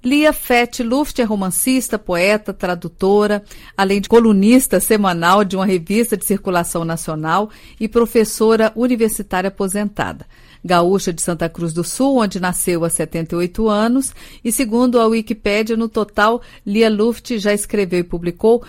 Lia Fett Luft é romancista, poeta, tradutora, além de colunista semanal de uma revista de circulação nacional e professora universitária aposentada. Gaúcha de Santa Cruz do Sul, onde nasceu há 78 anos, e segundo a Wikipédia, no total, Lia Luft já escreveu e publicou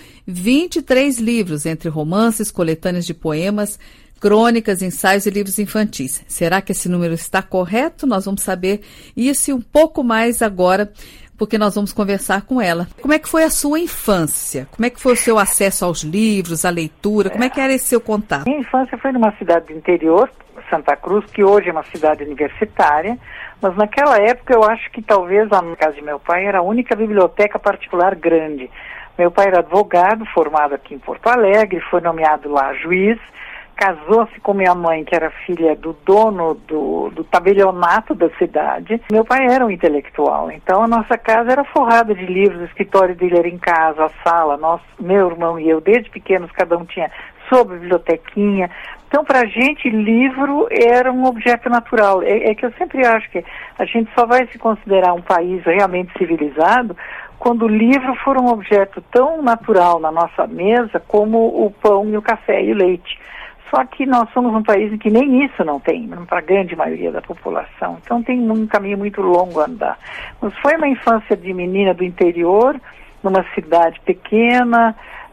23 livros, entre romances, coletâneas de poemas, crônicas, ensaios e livros infantis. Será que esse número está correto? Nós vamos saber isso e um pouco mais agora, porque nós vamos conversar com ela. Como é que foi a sua infância? Como é que foi o seu acesso aos livros, à leitura? Como é que era esse seu contato? Minha infância foi numa cidade do interior, Santa Cruz, que hoje é uma cidade universitária, mas naquela época eu acho que talvez a casa de meu pai era a única biblioteca particular grande. Meu pai era advogado, formado aqui em Porto Alegre, foi nomeado lá juiz, casou-se com minha mãe, que era filha do dono do tabelionato da cidade. Meu pai era um intelectual, então a nossa casa era forrada de livros, o escritório dele era em casa, a sala, meu irmão e eu, desde pequenos, cada um tinha sua bibliotequinha. Então, para a gente, livro era um objeto natural. É que eu sempre acho que a gente só vai se considerar um país realmente civilizado quando o livro for um objeto tão natural na nossa mesa como o pão e o café e o leite. Só que nós somos um país em que nem isso não tem, para a grande maioria da população. Então tem um caminho muito longo a andar. Mas foi uma infância de menina do interior, numa cidade pequena,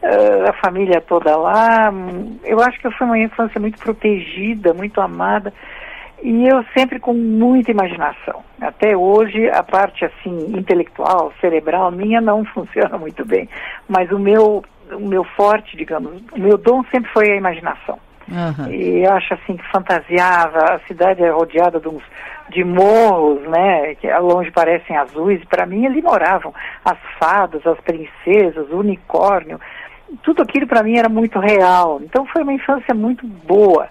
a família toda lá. Eu acho que foi uma infância muito protegida, muito amada, e eu sempre com muita imaginação. Até hoje a parte assim intelectual, cerebral minha não funciona muito bem, mas o meu forte, digamos, o meu dom sempre foi a imaginação. Uhum. E eu acho assim que fantasiava, a cidade é rodeada de morros, né, que ao longe parecem azuis, e para mim ali moravam as fadas, as princesas, o unicórnio, tudo aquilo para mim era muito real. Então foi uma infância muito boa.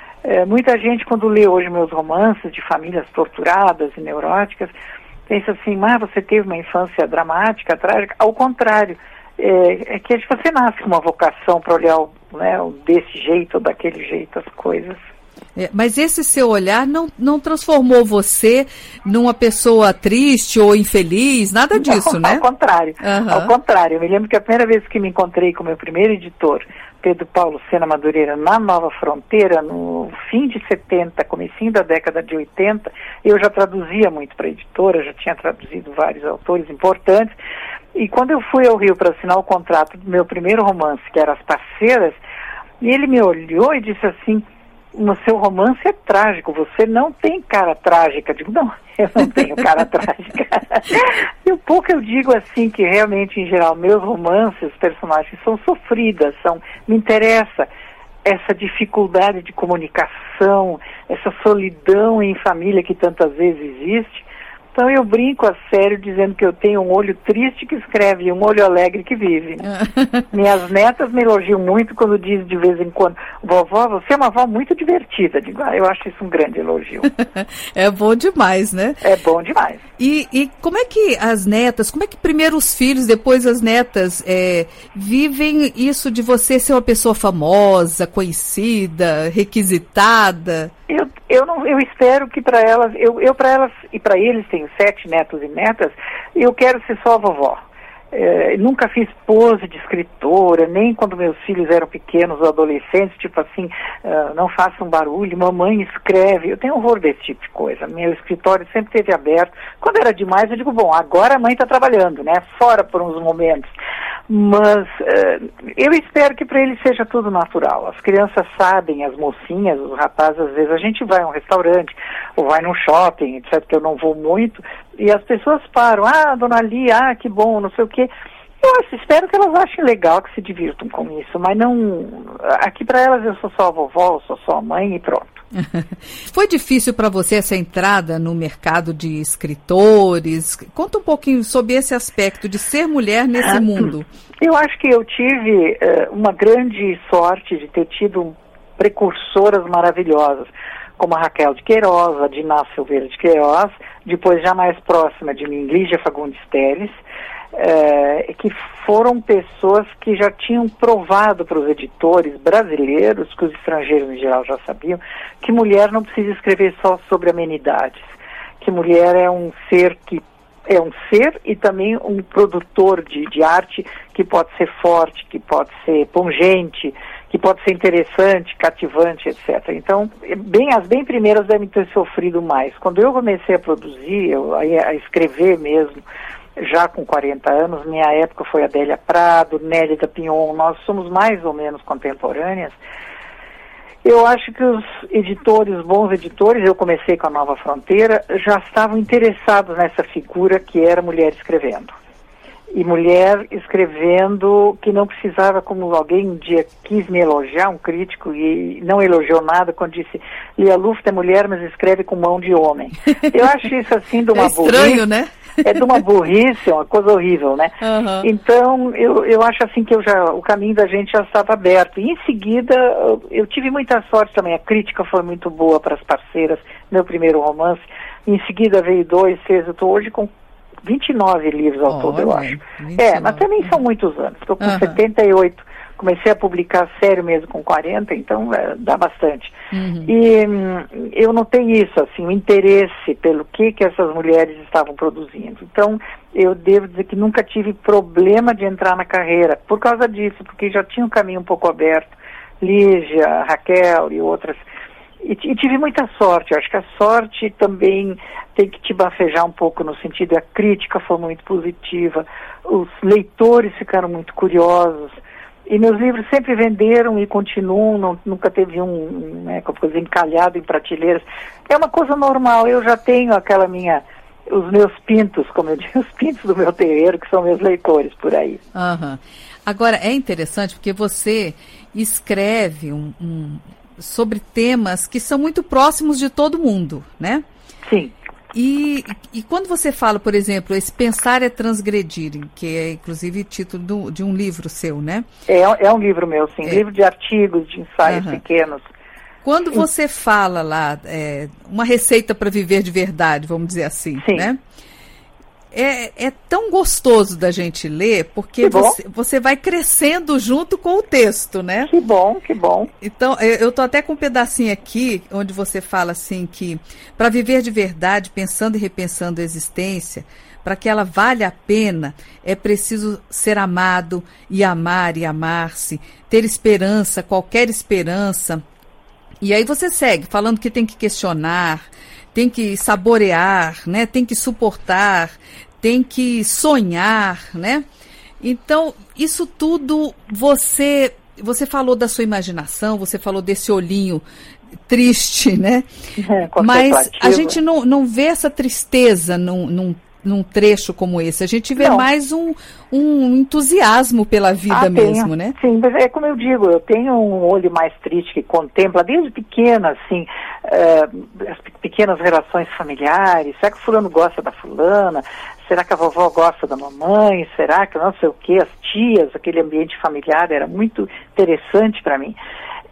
Muita gente, quando lê hoje meus romances de famílias torturadas e neuróticas, pensa assim, você teve uma infância dramática, trágica. Ao contrário, é que você nasce com uma vocação para olhar desse jeito ou daquele jeito as coisas. Mas esse seu olhar não transformou você numa pessoa triste ou infeliz, nada disso, né? Ao contrário. Uhum. Ao contrário, eu me lembro que a primeira vez que me encontrei com o meu primeiro editor, Pedro Paulo Sena Madureira, na Nova Fronteira, no fim de 70, comecinho da década de 80, eu já traduzia muito para a editora, já tinha traduzido vários autores importantes, e quando eu fui ao Rio para assinar o contrato do meu primeiro romance, que era As Parceiras, e ele me olhou e disse assim, o seu romance é trágico, você não tem cara trágica. Eu digo, não, eu não tenho cara trágica. E um pouco eu digo assim, que realmente, em geral, meus romances, os personagens são sofridas, me interessa essa dificuldade de comunicação, essa solidão em família que tantas vezes existe. Então eu brinco a sério dizendo que eu tenho um olho triste que escreve e um olho alegre que vive. Minhas netas me elogiam muito quando dizem de vez em quando, vovó, você é uma avó muito divertida. Digo, eu acho isso um grande elogio. É bom demais, né? É bom demais. E como é que as netas, como é que primeiro os filhos, depois as netas vivem isso de você ser uma pessoa famosa, conhecida, requisitada? Eu espero que para elas, eu para elas e para eles, tenho 7 netos e netas, eu quero ser só a vovó. Nunca fiz pose de escritora, nem quando meus filhos eram pequenos ou adolescentes, tipo assim, não façam barulho, mamãe escreve. Eu tenho horror desse tipo de coisa. Meu escritório sempre esteve aberto. Quando era demais, eu digo, bom, agora a mãe está trabalhando, né? Fora por uns momentos. Mas eu espero que para eles seja tudo natural. As crianças sabem, as mocinhas, os rapazes, às vezes a gente vai a um restaurante ou vai num shopping, etc., que eu não vou muito, e as pessoas param, dona Lia, que bom, não sei o quê. Eu espero que elas achem legal, que se divirtam com isso, mas não... Aqui para elas eu sou só a vovó, eu sou só a mãe e pronto. Foi difícil para você essa entrada no mercado de escritores? Conta um pouquinho sobre esse aspecto de ser mulher nesse mundo. Eu acho que eu tive uma grande sorte de ter tido precursoras maravilhosas, como a Raquel de Queiroz, a Diná Silveira de Queiroz, depois já mais próxima de mim, Lígia Fagundes Telles, que foram pessoas que já tinham provado para os editores brasileiros, que os estrangeiros em geral já sabiam, que mulher não precisa escrever só sobre amenidades, que mulher é um ser que é um ser e também um produtor de arte que pode ser forte, que pode ser pungente, que pode ser interessante, cativante, etc. Então, as bem primeiras devem ter sofrido mais. Quando eu comecei a produzir, a escrever mesmo, já com 40 anos, minha época foi Adélia Prado, Nélida Pinhon, nós somos mais ou menos contemporâneas. Eu acho que os bons editores, eu comecei com a Nova Fronteira, já estavam interessados nessa figura que era mulher escrevendo. E mulher escrevendo que não precisava, como alguém um dia quis me elogiar, um crítico, e não elogiou nada quando disse: Lia Luft é mulher, mas escreve com mão de homem. Eu acho isso assim de uma burrice. É estranho, né? É de uma burrice, uma coisa horrível, né? Uhum. Então, eu acho assim que o caminho da gente já estava aberto. E em seguida, eu tive muita sorte também. A crítica foi muito boa para as parceiras, meu primeiro romance. Em seguida veio 2, 6, eu estou hoje com 29 livros ao todo, eu acho. 29. Mas também são muitos anos. Estou com 78. Comecei a publicar sério mesmo com 40, então dá bastante. Uhum. E eu notei isso, assim, o interesse pelo que essas mulheres estavam produzindo. Então, eu devo dizer que nunca tive problema de entrar na carreira por causa disso, porque já tinha um caminho um pouco aberto. Lígia, Raquel e outras. E tive muita sorte. Eu acho que a sorte também tem que te bafejar um pouco no sentido, a crítica foi muito positiva, os leitores ficaram muito curiosos. E meus livros sempre venderam e continuam, nunca teve coisa encalhado em prateleiras. É uma coisa normal, eu já tenho os meus pintos, como eu digo, os pintos do meu terreiro, que são meus leitores por aí. Uhum. Agora, é interessante porque você escreve sobre temas que são muito próximos de todo mundo, né? Sim. E quando você fala, por exemplo, esse Pensar é Transgredir, que é inclusive título de um livro seu, né? É um livro meu, sim. Livro de artigos, de ensaios pequenos. Quando você fala lá, uma receita para viver de verdade, vamos dizer assim, sim, né? É tão gostoso da gente ler, porque você vai crescendo junto com o texto, né? Que bom, que bom. Então, eu estou até com um pedacinho aqui, onde você fala assim que, para viver de verdade, pensando e repensando a existência, para que ela valha a pena, é preciso ser amado e amar-se, ter esperança, qualquer esperança. E aí você segue, falando que tem que questionar, tem que saborear, né? Tem que suportar, tem que sonhar, né? Então, isso tudo você falou da sua imaginação, você falou desse olhinho triste, né? Mas a gente não vê essa tristeza num trecho como esse. A gente vê mais um entusiasmo pela vida mesmo, né? Sim, mas é como eu digo, eu tenho um olho mais triste que contempla desde pequena, assim, as pequenas relações familiares. Será que o fulano gosta da fulana? Será que a vovó gosta da mamãe? Será que não sei o quê? As tias, aquele ambiente familiar era muito interessante para mim.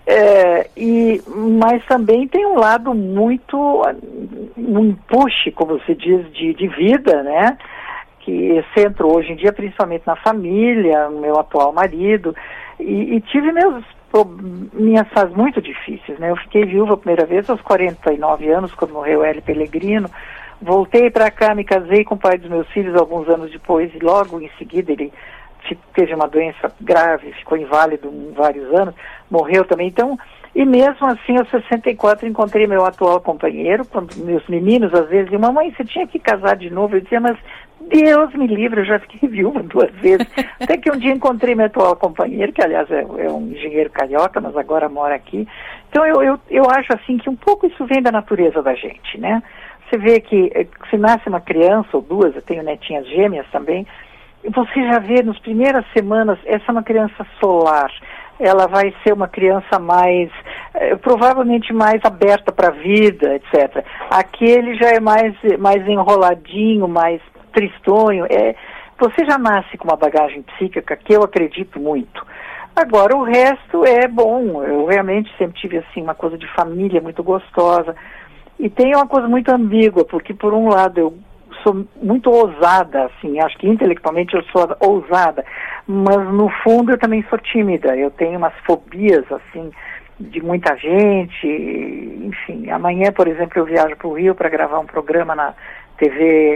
Mas também tem um lado muito, um push, como se diz, de vida, né? Que centro hoje em dia, principalmente na família, no meu atual marido, e tive minhas fases muito difíceis, né? Eu fiquei viúva a primeira vez aos 49 anos, quando morreu Hélio Pellegrino. Voltei para cá, me casei com o pai dos meus filhos alguns anos depois, e logo em seguida ele teve uma doença grave, ficou inválido vários anos, morreu também. Então, e mesmo assim, aos 64, encontrei meu atual companheiro, quando meus meninos às vezes diziam: mamãe, você tinha que casar de novo. Eu dizia: mas Deus me livre, eu já fiquei viúva 2 vezes. Até que um dia encontrei meu atual companheiro, que aliás é um engenheiro carioca, mas agora mora aqui. Então eu acho assim que um pouco isso vem da natureza da gente, né? Você vê que se nasce uma criança ou duas, eu tenho netinhas gêmeas também, você já vê nas primeiras semanas, essa é uma criança solar, ela vai ser uma criança mais, provavelmente mais aberta para a vida, etc. Aquele já é mais enroladinho, mais tristonho. Você já nasce com uma bagagem psíquica que eu acredito muito. Agora, o resto é bom. Eu realmente sempre tive assim, uma coisa de família muito gostosa. E tem uma coisa muito ambígua, porque por um lado eu sou muito ousada, assim, acho que intelectualmente eu sou ousada, mas no fundo eu também sou tímida. Eu tenho umas fobias, assim, de muita gente, enfim. Amanhã, por exemplo, eu viajo para o Rio para gravar um programa na TV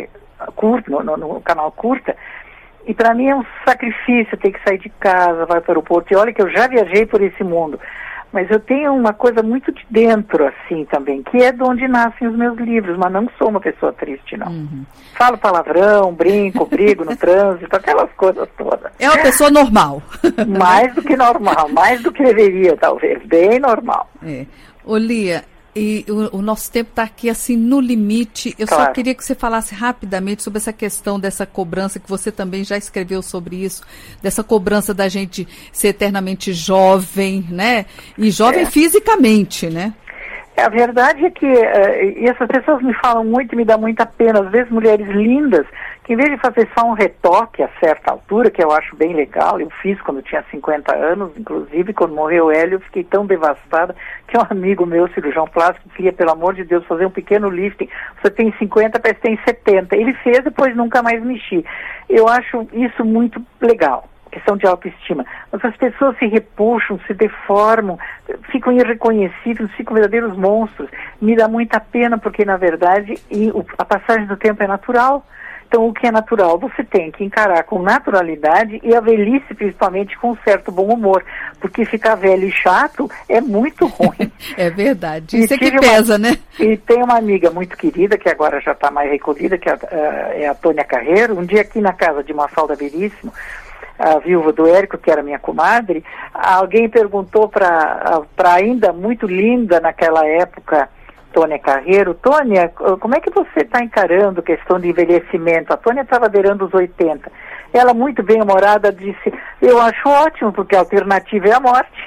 no canal Curta, e para mim é um sacrifício ter que sair de casa, vai para o aeroporto, e olha que eu já viajei por esse mundo, mas eu tenho uma coisa muito de dentro, assim, também, que é de onde nascem os meus livros, mas não sou uma pessoa triste, não. Falo palavrão, brinco, brigo no trânsito, aquelas coisas todas. É uma pessoa normal. Mais do que normal, mais do que deveria, talvez, bem normal. Ô Lia, e o nosso tempo está aqui assim no limite. Eu só queria que você falasse rapidamente sobre essa questão dessa cobrança, que você também já escreveu sobre isso, dessa cobrança da gente ser eternamente jovem, né? E jovem fisicamente, né? A verdade é que e essas pessoas me falam muito e me dá muita pena, às vezes mulheres lindas, que em vez de fazer só um retoque a certa altura, que eu acho bem legal, eu fiz quando tinha 50 anos, inclusive quando morreu o Hélio, eu fiquei tão devastada que um amigo meu, cirurgião plástico, queria, pelo amor de Deus, fazer um pequeno lifting, você tem 50, parece que tem 70, ele fez, depois nunca mais mexi. Eu acho isso muito legal. Questão de autoestima, mas as pessoas se repuxam, se deformam, ficam irreconhecíveis, ficam verdadeiros monstros. Me dá muita pena porque, na verdade, a passagem do tempo é natural. Então, o que é natural, você tem que encarar com naturalidade e a velhice, principalmente, com um certo bom humor, porque ficar velho e chato é muito ruim. É verdade, isso é que pesa, né? E tem uma amiga muito querida, que agora já está mais recolhida, que é a Tônia Carreiro, um dia aqui na casa de Mafalda Veríssimo, a viúva do Érico, que era minha comadre, alguém perguntou para ainda muito linda naquela época, Tônia Carreiro, Tônia, como é que você está encarando a questão de envelhecimento? A Tônia estava beirando os 80. Ela, muito bem-humorada, disse, eu acho ótimo, porque a alternativa é a morte.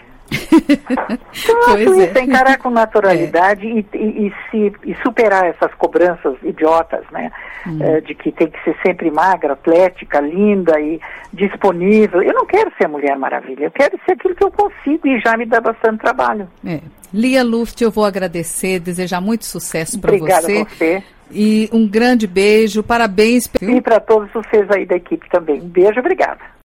Então, isso, encarar com naturalidade e superar essas cobranças idiotas, né? De que tem que ser sempre magra, atlética, linda e disponível. Eu não quero ser a Mulher Maravilha, eu quero ser aquilo que eu consigo e já me dá bastante trabalho. Lia Luft, eu vou agradecer, desejar muito sucesso para você. Obrigada a você. E um grande beijo, parabéns. E para todos vocês aí da equipe também. Um beijo, obrigada.